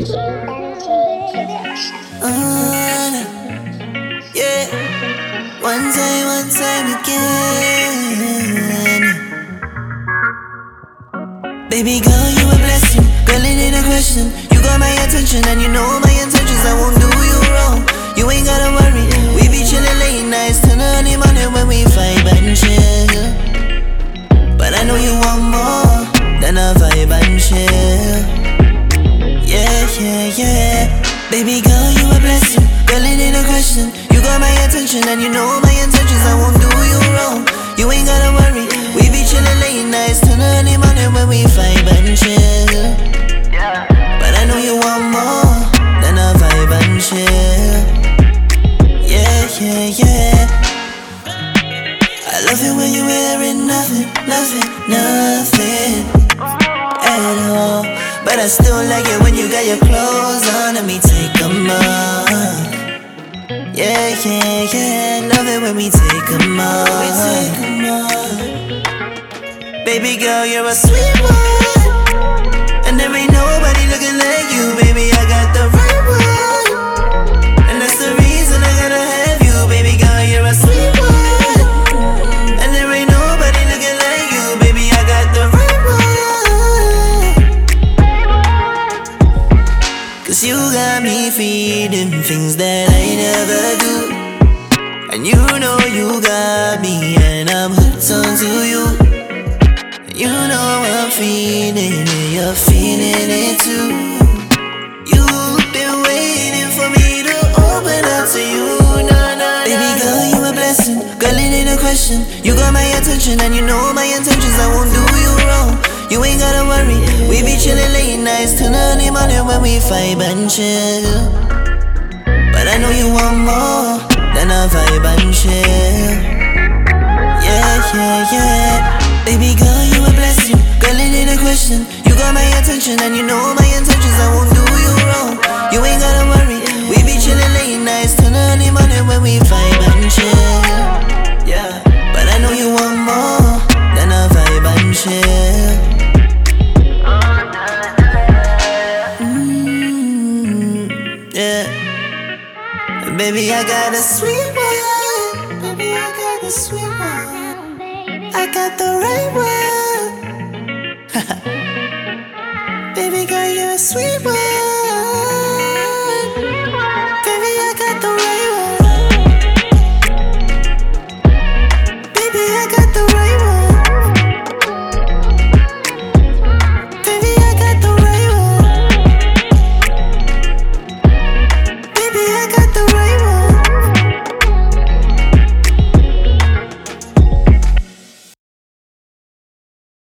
Yeah, one time again. Baby girl, you a blessing. Girl, it ain't a question. You got my attention, and you know my intentions. I won't do you wrong. You ain't gotta worry. We be chillin' late nights till early morning when we vibe and chill. But I know you want more than a vibe and chill. Yeah. Baby girl, you a blessing. Girl, it ain't a question. You got my attention, and you know my intentions. I won't do you wrong. You ain't gotta worry. We be chillin' late nights till early morning when we vibe and chill. But I know you want more than a vibe and chill. Yeah. I love it when you wearing nothing at all. But I still like it when you got your clothes on and me take them off. Yeah. Love it when we take them off. Baby girl, you're a sweet one, and there ain't nobody looking like you. Baby, I got the right one, and that's the reason I gotta have you. Baby girl, you're a sweet one, and there ain't nobody looking like you. Baby, I got the right one. Cause you got me feeding things that I never do, and you know you got me, and I'm hooked onto you. You know I'm feeling it, you're feeling it too. You've been waiting for me to open up to you, nah. Baby girl, you a blessing. Girl, it ain't a question. You got my attention, and you know my intentions. I won't do you wrong. You ain't gotta worry. We be chillin' late nights till early morning when we vibe and chill. But I know you want more than a vibe and chill. Yeah. Baby girl, you a blessing. Girl, it ain't a question. You got my attention, and you know my intentions. I won't do you wrong. You ain't gotta worry. We be chillin' late nights till early morning when we vibe and chill. Yeah, but I know you want more than a vibe and chill. Yeah. Baby, I got a sweet one. Baby, I got a sweet one. I got the right one. Baby girl, you're a sweet one.